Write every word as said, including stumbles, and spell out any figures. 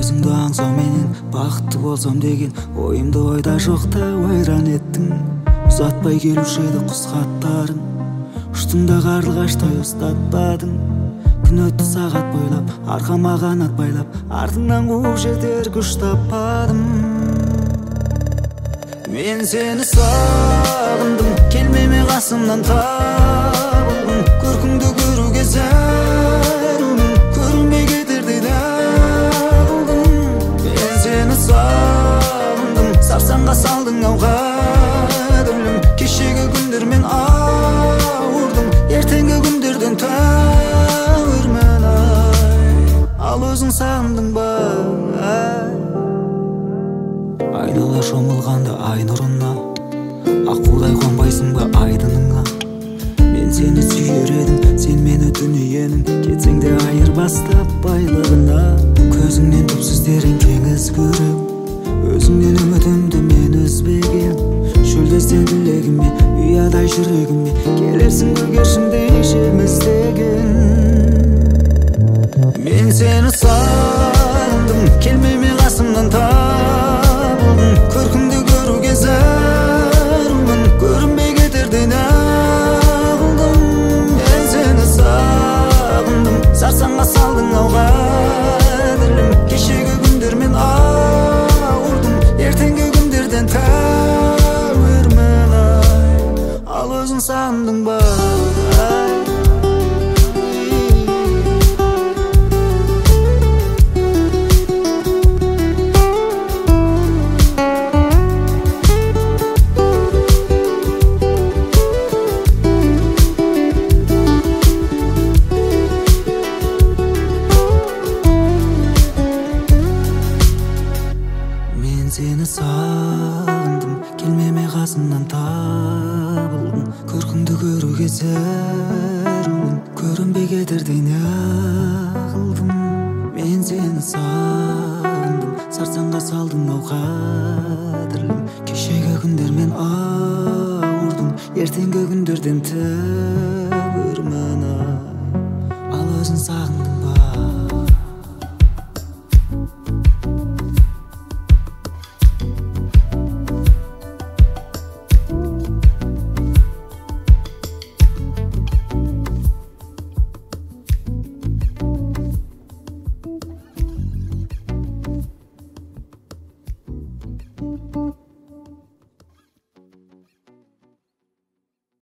өзүңдү аңсоо менен бакыттуу болсом деген оюмду ойда жокто ойран эттиң. Узатпай келуші еді құс хаттарын, ұштыңда қарлығаштай ұстатпадың. Күн өтті сағат бойлап, арқама қанат байлап, артыңнан қуып жетер күш таппадым. Мен сені сағындым, келмеме қасымнан табылдым. Көркіңді көруге зәрумін, көрінбей кетердей дағылдым. Мен сені сағындым, сарсаңға салдың ау қадірлім. Кешегі күндермен ауырдым, ертеңгі күндерден тәуірмін ай. Ал өзің сағындың ба ай. Айнала шомылғанды ай нұрына, аққудай қонбайсың ба айдыныңа. Мен сені сүйер едім, сен мені дүниенің, кетсең де айырбастап байлығына. Көзіңнен түпсіз терең теңіз көрем, өзіңнен үмітімді мен үзбеген. Шөлдесен тілегіме, ұядай жүрегіме, келерсің көгершіндей жеміздеген. Мен сені сағындым, келмеме қасымнан табылдым. Көркіңді көруге зәрумін, көрінбей кетердей нағылдым. Мен сені сағындым, сарсаңға салдың ау қадірлім. Кешегі күндермен ауырдым, ертеңгі күндерден тәуірмін ай. Ал өзің сағындың ба ай. Мен сені сағындым, келмеме қасымнан табылдым. Көркіңді көруге зәрумін, көрінбей кетердей нағылдым. Мен сені сағындым, сарсаңға салдың ау қадірлім. Кешегі күндермен ауырдым, ертеңгі күндерден тәуірмін ай. Ал өзің сағындың ба. Thank you.